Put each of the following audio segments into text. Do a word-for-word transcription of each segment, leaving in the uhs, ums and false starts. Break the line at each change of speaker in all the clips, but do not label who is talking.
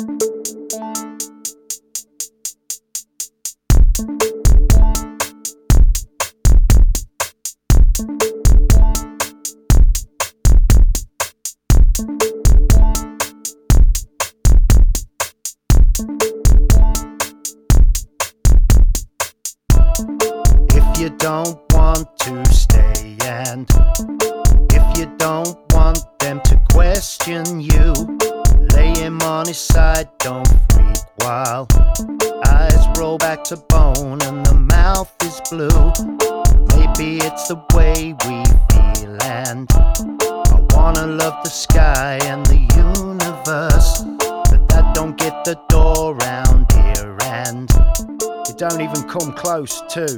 If you don't want to stay, and if you don't want them to question you, lay him on his side, don't freak while eyes roll back to bone and the mouth is blue. Maybe it's the way we feel, and I wanna love the sky and the universe, but that don't get the door round here, and it don't even come close to.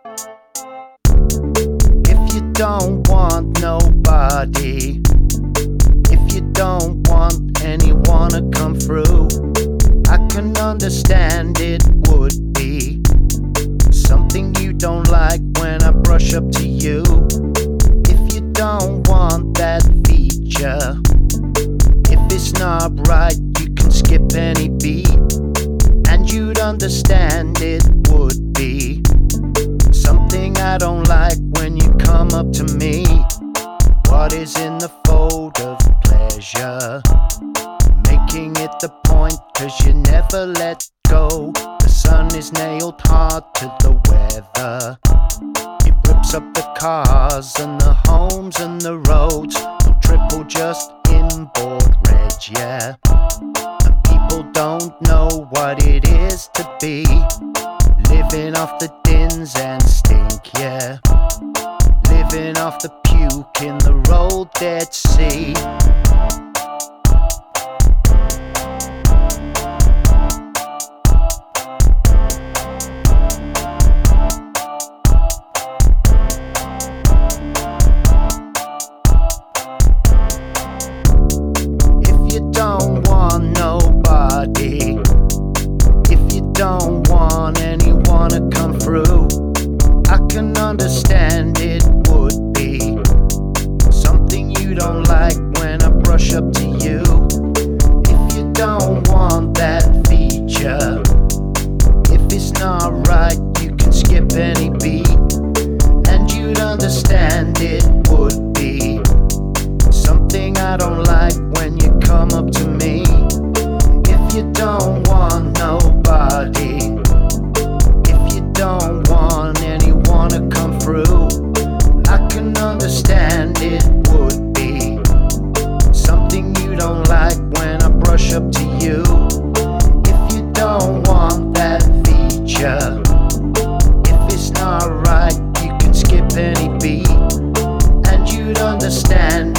If you don't want nobody, if you don't want anyone to come through, I can understand it would be something you don't like when I brush up to you. If you don't want that feature, if it's not right, you can skip any beat, and you'd understand it would be something I don't like when you come up to me. What is in the fold of pleasure? Making it the point, cause you never let go. The sun is nailed hard to the weather. It rips up the cars and the homes and the roads. No triple, just inboard reg, yeah. And people don't know what it is to be living off the dins and stink, yeah. Living off the puke in the road Dead Sea. If you don't want nobody, if you don't want anyone to come through, I can understand it would be something you don't like when I brush up to you. If you don't want that feature, if it's not right, you can skip any beat, and you'd understand it would be something I don't like when you come up to me. If you don't want nobody, if you don't want anyone to come through, I can understand it would be something you don't like when I brush up to you. If you don't want that feature, if it's not right, you can skip any beat, and you'd understand